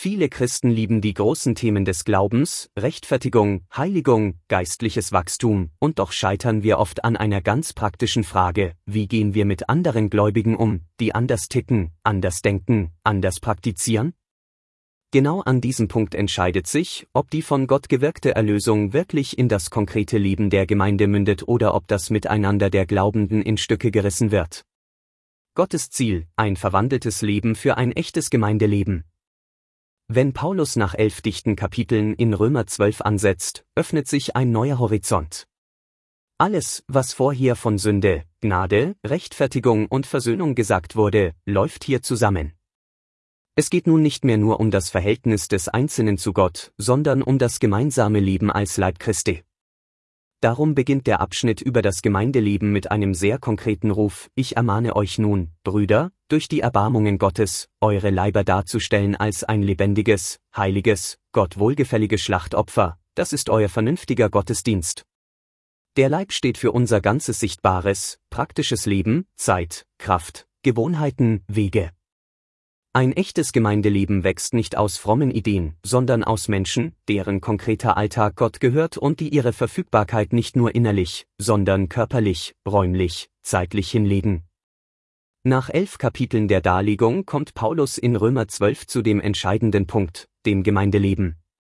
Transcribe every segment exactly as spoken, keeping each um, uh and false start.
Viele Christen lieben die großen Themen des Glaubens, Rechtfertigung, Heiligung, geistliches Wachstum, und doch scheitern wir oft an einer ganz praktischen Frage: Wie gehen wir mit anderen Gläubigen um, die anders ticken, anders denken, anders praktizieren? Genau an diesem Punkt entscheidet sich, ob die von Gott gewirkte Erlösung wirklich in das konkrete Leben der Gemeinde mündet oder ob das Miteinander der Glaubenden in Stücke gerissen wird. Gottes Ziel: ein verwandeltes Leben für ein echtes Gemeindeleben. Wenn Paulus nach elf dichten Kapiteln in Römer zwölf ansetzt, öffnet sich ein neuer Horizont. Alles, was vorher von Sünde, Gnade, Rechtfertigung und Versöhnung gesagt wurde, läuft hier zusammen. Es geht nun nicht mehr nur um das Verhältnis des Einzelnen zu Gott, sondern um das gemeinsame Leben als Leib Christi. Darum beginnt der Abschnitt über das Gemeindeleben mit einem sehr konkreten Ruf: Ich ermahne euch nun, Brüder, durch die Erbarmungen Gottes, eure Leiber darzustellen als ein lebendiges, heiliges, Gott wohlgefälliges Schlachtopfer, das ist euer vernünftiger Gottesdienst. Der Leib steht für unser ganzes sichtbares, praktisches Leben, Zeit, Kraft, Gewohnheiten, Wege. Ein echtes Gemeindeleben wächst nicht aus frommen Ideen, sondern aus Menschen, deren konkreter Alltag Gott gehört und die ihre Verfügbarkeit nicht nur innerlich, sondern körperlich, räumlich, zeitlich hinlegen. Nach elf Kapiteln der Darlegung kommt Paulus in Römer zwölf zu dem entscheidenden Punkt, dem Gemeindeleben.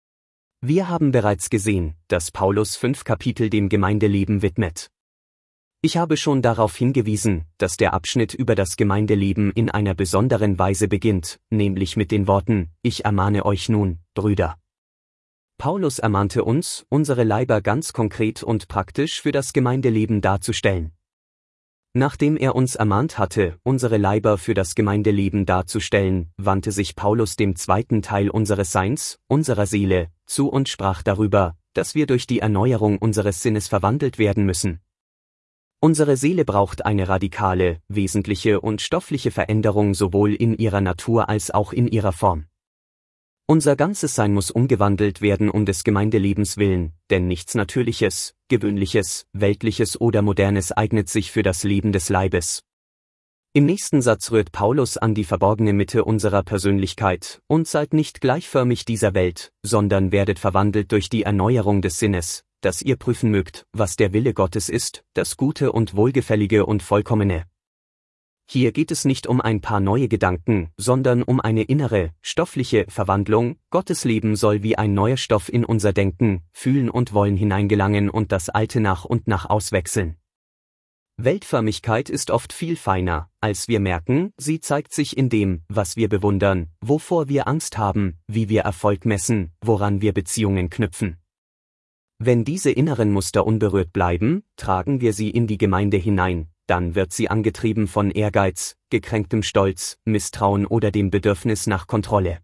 Wir haben bereits gesehen, dass Paulus fünf Kapitel dem Gemeindeleben widmet. Ich habe schon darauf hingewiesen, dass der Abschnitt über das Gemeindeleben in einer besonderen Weise beginnt, nämlich mit den Worten: Ich ermahne euch nun, Brüder. Paulus ermahnte uns, unsere Leiber ganz konkret und praktisch für das Gemeindeleben darzustellen. Nachdem er uns ermahnt hatte, unsere Leiber für das Gemeindeleben darzustellen, wandte sich Paulus dem zweiten Teil unseres Seins, unserer Seele, zu und sprach darüber, dass wir durch die Erneuerung unseres Sinnes verwandelt werden müssen. Unsere Seele braucht eine radikale, wesentliche und stoffliche Veränderung sowohl in ihrer Natur als auch in ihrer Form. Unser ganzes Sein muss umgewandelt werden um des Gemeindelebens willen, denn nichts Natürliches, Gewöhnliches, Weltliches oder Modernes eignet sich für das Leben des Leibes. Im nächsten Satz rührt Paulus an die verborgene Mitte unserer Persönlichkeit: Und seid nicht gleichförmig dieser Welt, sondern werdet verwandelt durch die Erneuerung des Sinnes, dass ihr prüfen mögt, was der Wille Gottes ist, das Gute und Wohlgefällige und Vollkommene. Hier geht es nicht um ein paar neue Gedanken, sondern um eine innere, stoffliche Verwandlung. Gottes Leben soll wie ein neuer Stoff in unser Denken, Fühlen und Wollen hineingelangen und das Alte nach und nach auswechseln. Weltförmigkeit ist oft viel feiner, als wir merken. Sie zeigt sich in dem, was wir bewundern, wovor wir Angst haben, wie wir Erfolg messen, woran wir Beziehungen knüpfen. Wenn diese inneren Muster unberührt bleiben, tragen wir sie in die Gemeinde hinein, dann wird sie angetrieben von Ehrgeiz, gekränktem Stolz, Misstrauen oder dem Bedürfnis nach Kontrolle.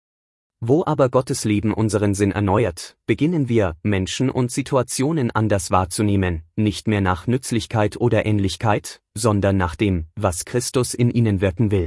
Wo aber Gottes Leben unseren Sinn erneuert, beginnen wir, Menschen und Situationen anders wahrzunehmen, nicht mehr nach Nützlichkeit oder Ähnlichkeit, sondern nach dem, was Christus in ihnen wirken will.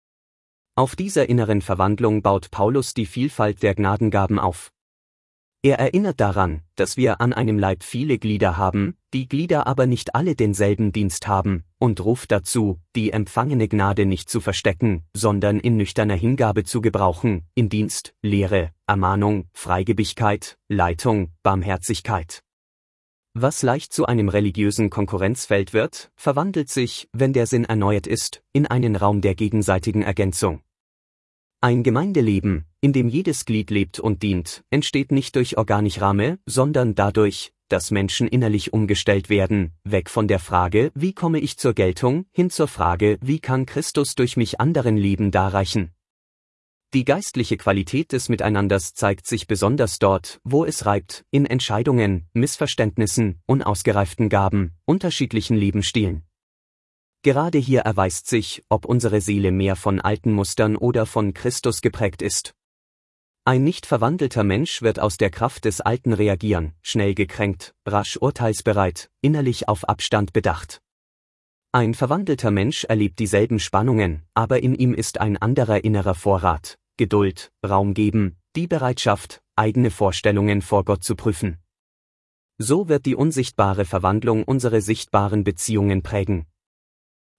Auf dieser inneren Verwandlung baut Paulus die Vielfalt der Gnadengaben auf. Er erinnert daran, dass wir an einem Leib viele Glieder haben, die Glieder aber nicht alle denselben Dienst haben, und ruft dazu, die empfangene Gnade nicht zu verstecken, sondern in nüchterner Hingabe zu gebrauchen, in Dienst, Lehre, Ermahnung, Freigebigkeit, Leitung, Barmherzigkeit. Was leicht zu einem religiösen Konkurrenzfeld wird, verwandelt sich, wenn der Sinn erneuert ist, in einen Raum der gegenseitigen Ergänzung. Ein Gemeindeleben, in dem jedes Glied lebt und dient, entsteht nicht durch Organigramme, sondern dadurch, dass Menschen innerlich umgestellt werden, weg von der Frage: Wie komme ich zur Geltung, hin zur Frage: Wie kann Christus durch mich anderen Leben darreichen? Die geistliche Qualität des Miteinanders zeigt sich besonders dort, wo es reibt, in Entscheidungen, Missverständnissen, unausgereiften Gaben, unterschiedlichen Lebensstilen. Gerade hier erweist sich, ob unsere Seele mehr von alten Mustern oder von Christus geprägt ist. Ein nicht verwandelter Mensch wird aus der Kraft des Alten reagieren, schnell gekränkt, rasch urteilsbereit, innerlich auf Abstand bedacht. Ein verwandelter Mensch erlebt dieselben Spannungen, aber in ihm ist ein anderer innerer Vorrat: Geduld, Raum geben, die Bereitschaft, eigene Vorstellungen vor Gott zu prüfen. So wird die unsichtbare Verwandlung unsere sichtbaren Beziehungen prägen.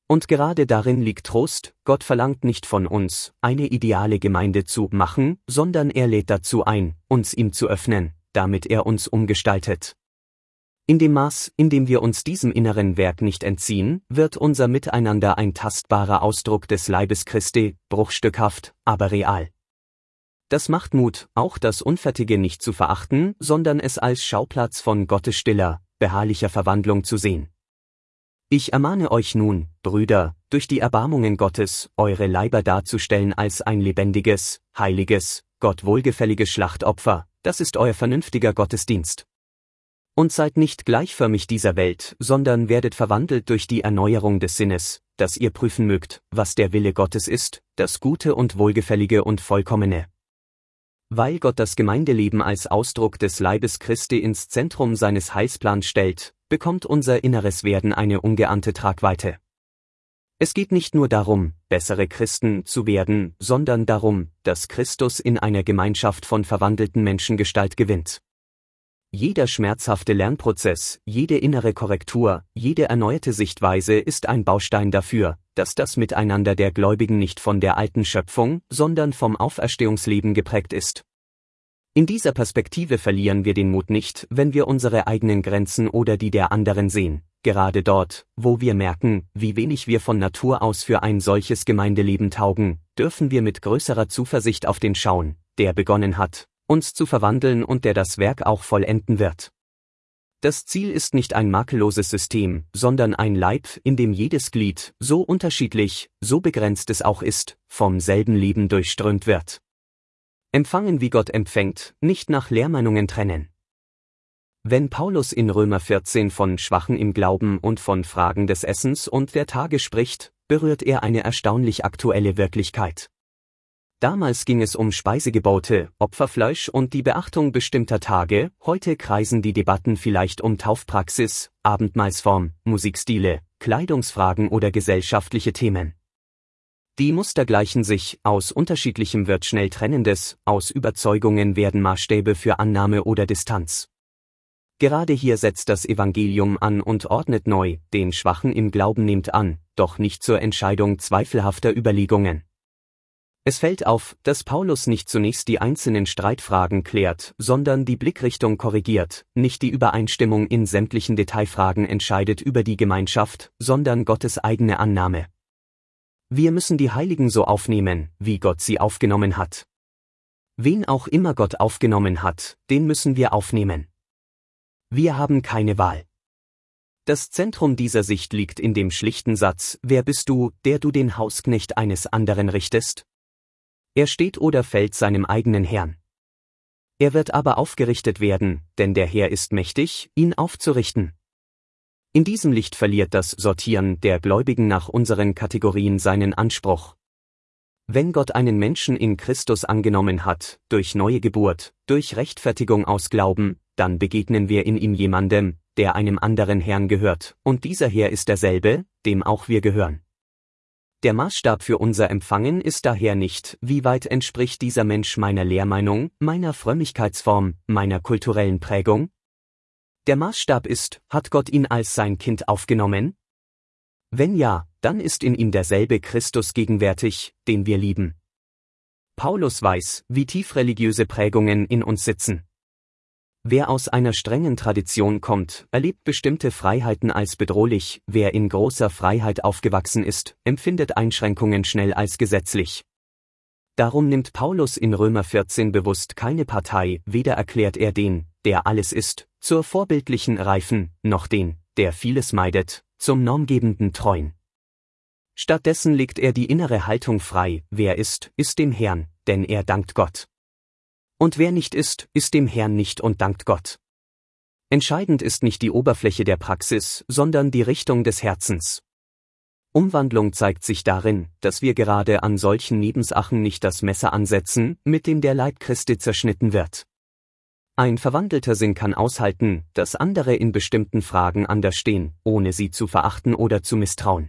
Und gerade darin liegt Trost, Gott verlangt nicht von uns, eine ideale Gemeinde zu machen, sondern er lädt dazu ein, uns ihm zu öffnen, damit er uns umgestaltet. In dem Maß, in dem wir uns diesem inneren Werk nicht entziehen, wird unser Miteinander ein tastbarer Ausdruck des Leibes Christi, bruchstückhaft, aber real. Das macht Mut, auch das Unfertige nicht zu verachten, sondern es als Schauplatz von Gottes stiller, beharrlicher Verwandlung zu sehen. Ich ermahne euch nun, Brüder, durch die Erbarmungen Gottes, eure Leiber darzustellen als ein lebendiges, heiliges, Gott wohlgefälliges Schlachtopfer, das ist euer vernünftiger Gottesdienst. Und seid nicht gleichförmig dieser Welt, sondern werdet verwandelt durch die Erneuerung des Sinnes, dass ihr prüfen mögt, was der Wille Gottes ist, das Gute und Wohlgefällige und Vollkommene. Weil Gott das Gemeindeleben als Ausdruck des Leibes Christi ins Zentrum seines Heilsplans stellt, bekommt unser inneres Werden eine ungeahnte Tragweite. Es geht nicht nur darum, bessere Christen zu werden, sondern darum, dass Christus in einer Gemeinschaft von verwandelten Menschen Gestalt gewinnt. Jeder schmerzhafte Lernprozess, jede innere Korrektur, jede erneuerte Sichtweise ist ein Baustein dafür, dass das Miteinander der Gläubigen nicht von der alten Schöpfung, sondern vom Auferstehungsleben geprägt ist. In dieser Perspektive verlieren wir den Mut nicht, wenn wir unsere eigenen Grenzen oder die der anderen sehen, gerade dort, wo wir merken, wie wenig wir von Natur aus für ein solches Gemeindeleben taugen, dürfen wir mit größerer Zuversicht auf den schauen, der begonnen hat, uns zu verwandeln und der das Werk auch vollenden wird. Das Ziel ist nicht ein makelloses System, sondern ein Leib, in dem jedes Glied, so unterschiedlich, so begrenzt es auch ist, vom selben Leben durchströmt wird. Empfangen wie Gott empfängt, nicht nach Lehrmeinungen trennen. Wenn Paulus in Römer vierzehn von Schwachen im Glauben und von Fragen des Essens und der Tage spricht, berührt er eine erstaunlich aktuelle Wirklichkeit. Damals ging es um Speisegebote, Opferfleisch und die Beachtung bestimmter Tage, heute kreisen die Debatten vielleicht um Taufpraxis, Abendmahlsform, Musikstile, Kleidungsfragen oder gesellschaftliche Themen. Die Muster gleichen sich, aus Unterschiedlichem wird schnell Trennendes, aus Überzeugungen werden Maßstäbe für Annahme oder Distanz. Gerade hier setzt das Evangelium an und ordnet neu, den Schwachen im Glauben nehmt an, doch nicht zur Entscheidung zweifelhafter Überlegungen. Es fällt auf, dass Paulus nicht zunächst die einzelnen Streitfragen klärt, sondern die Blickrichtung korrigiert, nicht die Übereinstimmung in sämtlichen Detailfragen entscheidet über die Gemeinschaft, sondern Gottes eigene Annahme. Wir müssen die Heiligen so aufnehmen, wie Gott sie aufgenommen hat. Wen auch immer Gott aufgenommen hat, den müssen wir aufnehmen. Wir haben keine Wahl. Das Zentrum dieser Sicht liegt in dem schlichten Satz, wer bist du, der du den Hausknecht eines anderen richtest? Er steht oder fällt seinem eigenen Herrn. Er wird aber aufgerichtet werden, denn der Herr ist mächtig, ihn aufzurichten. In diesem Licht verliert das Sortieren der Gläubigen nach unseren Kategorien seinen Anspruch. Wenn Gott einen Menschen in Christus angenommen hat, durch neue Geburt, durch Rechtfertigung aus Glauben, dann begegnen wir in ihm jemandem, der einem anderen Herrn gehört, und dieser Herr ist derselbe, dem auch wir gehören. Der Maßstab für unser Empfangen ist daher nicht, wie weit entspricht dieser Mensch meiner Lehrmeinung, meiner Frömmigkeitsform, meiner kulturellen Prägung? Der Maßstab ist, hat Gott ihn als sein Kind aufgenommen? Wenn ja, dann ist in ihm derselbe Christus gegenwärtig, den wir lieben. Paulus weiß, wie tief religiöse Prägungen in uns sitzen. Wer aus einer strengen Tradition kommt, erlebt bestimmte Freiheiten als bedrohlich, wer in großer Freiheit aufgewachsen ist, empfindet Einschränkungen schnell als gesetzlich. Darum nimmt Paulus in Römer vierzehn bewusst keine Partei, weder erklärt er den, der alles ist, zur vorbildlichen Reifen, noch den, der vieles meidet, zum normgebenden Treuen. Stattdessen legt er die innere Haltung frei, wer ist, ist dem Herrn, denn er dankt Gott. Und wer nicht ist, ist dem Herrn nicht und dankt Gott. Entscheidend ist nicht die Oberfläche der Praxis, sondern die Richtung des Herzens. Umwandlung zeigt sich darin, dass wir gerade an solchen Nebensachen nicht das Messer ansetzen, mit dem der Leib Christi zerschnitten wird. Ein verwandelter Sinn kann aushalten, dass andere in bestimmten Fragen anders stehen, ohne sie zu verachten oder zu misstrauen.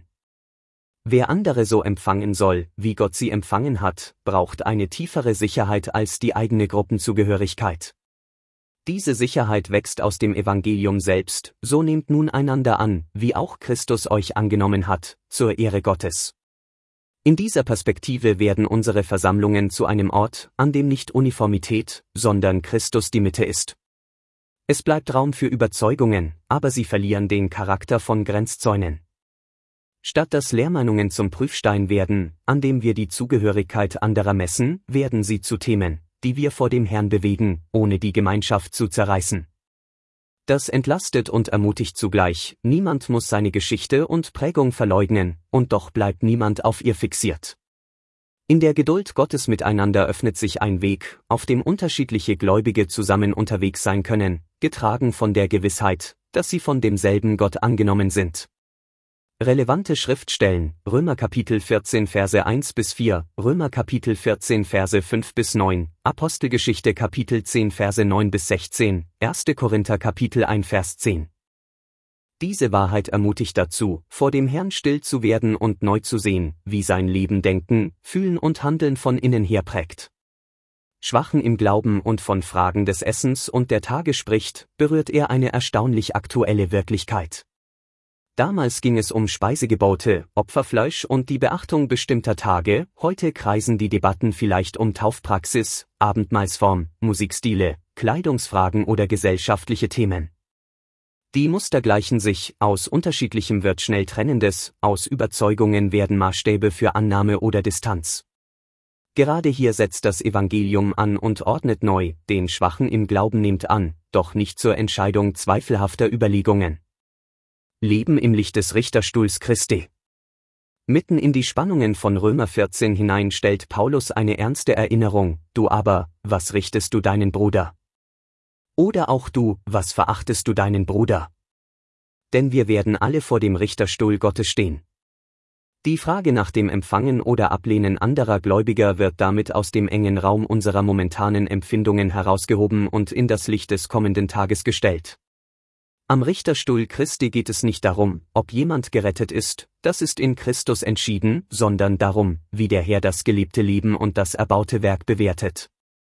Wer andere so empfangen soll, wie Gott sie empfangen hat, braucht eine tiefere Sicherheit als die eigene Gruppenzugehörigkeit. Diese Sicherheit wächst aus dem Evangelium selbst, so nehmt nun einander an, wie auch Christus euch angenommen hat, zur Ehre Gottes. In dieser Perspektive werden unsere Versammlungen zu einem Ort, an dem nicht Uniformität, sondern Christus die Mitte ist. Es bleibt Raum für Überzeugungen, aber sie verlieren den Charakter von Grenzzäunen. Statt dass Lehrmeinungen zum Prüfstein werden, an dem wir die Zugehörigkeit anderer messen, werden sie zu Themen, die wir vor dem Herrn bewegen, ohne die Gemeinschaft zu zerreißen. Das entlastet und ermutigt zugleich, niemand muss seine Geschichte und Prägung verleugnen, und doch bleibt niemand auf ihr fixiert. In der Geduld Gottes miteinander öffnet sich ein Weg, auf dem unterschiedliche Gläubige zusammen unterwegs sein können, getragen von der Gewissheit, dass sie von demselben Gott angenommen sind. Relevante Schriftstellen: Römer Kapitel vierzehn Verse eins bis vier, Römer Kapitel vierzehn Verse fünf bis neun, Apostelgeschichte Kapitel zehn Verse neun bis sechzehn, erster Korinther Kapitel eins Vers zehn. Diese Wahrheit ermutigt dazu, vor dem Herrn still zu werden und neu zu sehen, wie sein Leben Denken, Fühlen und Handeln von innen her prägt. Schwachen im Glauben und von Fragen des Essens und der Tage spricht, berührt er eine erstaunlich aktuelle Wirklichkeit. Damals ging es um Speisegebote, Opferfleisch und die Beachtung bestimmter Tage, heute kreisen die Debatten vielleicht um Taufpraxis, Abendmahlsform, Musikstile, Kleidungsfragen oder gesellschaftliche Themen. Die Muster gleichen sich, aus Unterschiedlichem wird schnell Trennendes, aus Überzeugungen werden Maßstäbe für Annahme oder Distanz. Gerade hier setzt das Evangelium an und ordnet neu, den Schwachen im Glauben nehmt an, doch nicht zur Entscheidung zweifelhafter Überlegungen. Leben im Licht des Richterstuhls Christi. Mitten in die Spannungen von Römer vierzehn hinein stellt Paulus eine ernste Erinnerung: Du aber, was richtest du deinen Bruder? Oder auch du, was verachtest du deinen Bruder? Denn wir werden alle vor dem Richterstuhl Gottes stehen. Die Frage nach dem Empfangen oder Ablehnen anderer Gläubiger wird damit aus dem engen Raum unserer momentanen Empfindungen herausgehoben und in das Licht des kommenden Tages gestellt. Am Richterstuhl Christi geht es nicht darum, ob jemand gerettet ist, das ist in Christus entschieden, sondern darum, wie der Herr das gelebte Leben und das erbaute Werk bewertet.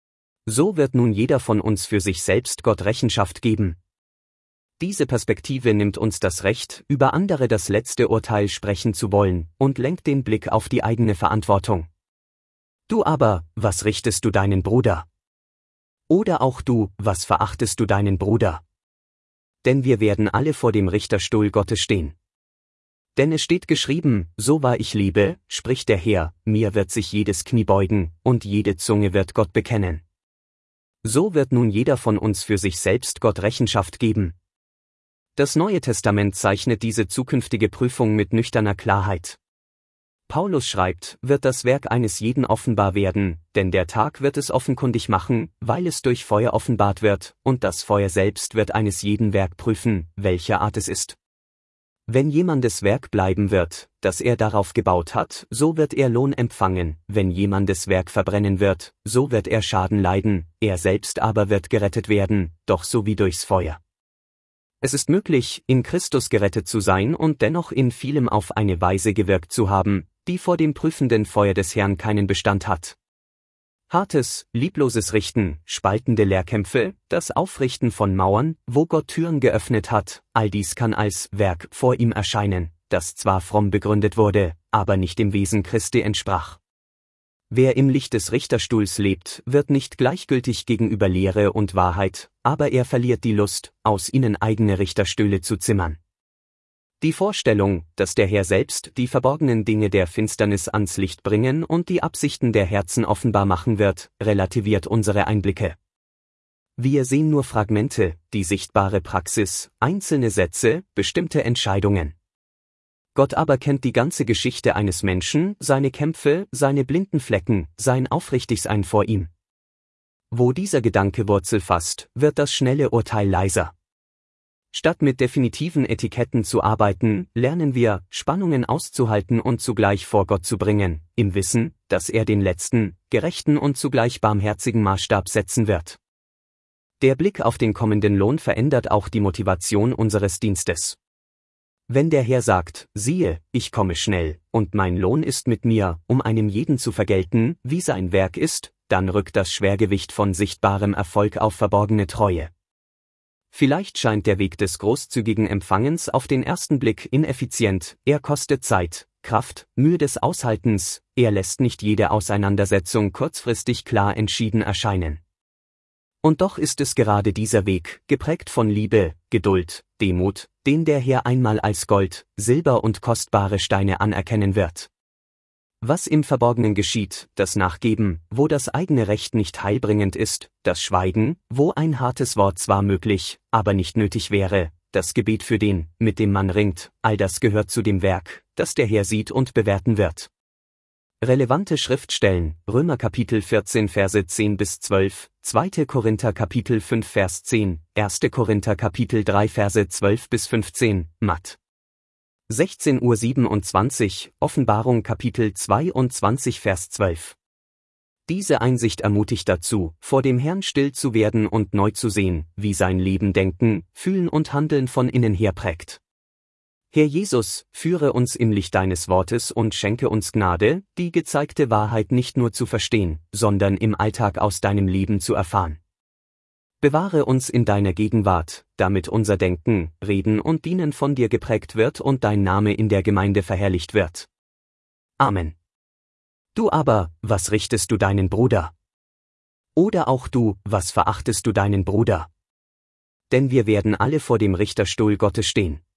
So wird nun jeder von uns für sich selbst Gott Rechenschaft geben. Diese Perspektive nimmt uns das Recht, über andere das letzte Urteil sprechen zu wollen, und lenkt den Blick auf die eigene Verantwortung. Du aber, was richtest du deinen Bruder? Oder auch du, was verachtest du deinen Bruder? Denn wir werden alle vor dem Richterstuhl Gottes stehen. Denn es steht geschrieben, so wahr ich lebe, spricht der Herr, mir wird sich jedes Knie beugen, und jede Zunge wird Gott bekennen. So wird nun jeder von uns für sich selbst Gott Rechenschaft geben. Das Neue Testament zeichnet diese zukünftige Prüfung mit nüchterner Klarheit. Paulus schreibt, wird das Werk eines jeden offenbar werden, denn der Tag wird es offenkundig machen, weil es durch Feuer offenbart wird, und das Feuer selbst wird eines jeden Werk prüfen, welcher Art es ist. Wenn jemandes Werk bleiben wird, das er darauf gebaut hat, so wird er Lohn empfangen, wenn jemandes Werk verbrennen wird, so wird er Schaden leiden, er selbst aber wird gerettet werden, doch so wie durchs Feuer. Es ist möglich, in Christus gerettet zu sein und dennoch in vielem auf eine Weise gewirkt zu haben, die vor dem prüfenden Feuer des Herrn keinen Bestand hat. Hartes, liebloses Richten, spaltende Lehrkämpfe, das Aufrichten von Mauern, wo Gott Türen geöffnet hat, all dies kann als Werk vor ihm erscheinen, das zwar fromm begründet wurde, aber nicht dem Wesen Christi entsprach. Wer im Licht des Richterstuhls lebt, wird nicht gleichgültig gegenüber Lehre und Wahrheit, aber er verliert die Lust, aus ihnen eigene Richterstühle zu zimmern. Die Vorstellung, dass der Herr selbst die verborgenen Dinge der Finsternis ans Licht bringen und die Absichten der Herzen offenbar machen wird, relativiert unsere Einblicke. Wir sehen nur Fragmente, die sichtbare Praxis, einzelne Sätze, bestimmte Entscheidungen. Gott aber kennt die ganze Geschichte eines Menschen, seine Kämpfe, seine blinden Flecken, sein Aufrichtigsein vor ihm. Wo dieser Gedanke Wurzel fasst, wird das schnelle Urteil leiser. Statt mit definitiven Etiketten zu arbeiten, lernen wir, Spannungen auszuhalten und zugleich vor Gott zu bringen, im Wissen, dass er den letzten, gerechten und zugleich barmherzigen Maßstab setzen wird. Der Blick auf den kommenden Lohn verändert auch die Motivation unseres Dienstes. Wenn der Herr sagt, siehe, ich komme schnell, und mein Lohn ist mit mir, um einem jeden zu vergelten, wie sein Werk ist, dann rückt das Schwergewicht von sichtbarem Erfolg auf verborgene Treue. Vielleicht scheint der Weg des großzügigen Empfangens auf den ersten Blick ineffizient, er kostet Zeit, Kraft, Mühe des Aushaltens, er lässt nicht jede Auseinandersetzung kurzfristig klar entschieden erscheinen. Und doch ist es gerade dieser Weg, geprägt von Liebe, Geduld, Demut, den der Herr einmal als Gold, Silber und kostbare Steine anerkennen wird. Was im Verborgenen geschieht, das Nachgeben, wo das eigene Recht nicht heilbringend ist, das Schweigen, wo ein hartes Wort zwar möglich, aber nicht nötig wäre, das Gebet für den, mit dem man ringt, all das gehört zu dem Werk, das der Herr sieht und bewerten wird. Relevante Schriftstellen, Römer Kapitel vierzehn Verse zehn bis zwölf, zweiter Korinther Kapitel fünf Vers zehn, erster Korinther Kapitel drei Verse zwölf bis fünfzehn, Matt. sechzehn Uhr siebenundzwanzig, Offenbarung Kapitel zweiundzwanzig Vers zwölf. Diese Einsicht ermutigt dazu, vor dem Herrn still zu werden und neu zu sehen, wie sein Leben Denken, Fühlen und Handeln von innen her prägt. Herr Jesus, führe uns im Licht deines Wortes und schenke uns Gnade, die gezeigte Wahrheit nicht nur zu verstehen, sondern im Alltag aus deinem Leben zu erfahren. Bewahre uns in deiner Gegenwart, damit unser Denken, Reden und Dienen von dir geprägt wird und dein Name in der Gemeinde verherrlicht wird. Amen. Du aber, was richtest du deinen Bruder? Oder auch du, was verachtest du deinen Bruder? Denn wir werden alle vor dem Richterstuhl Gottes stehen.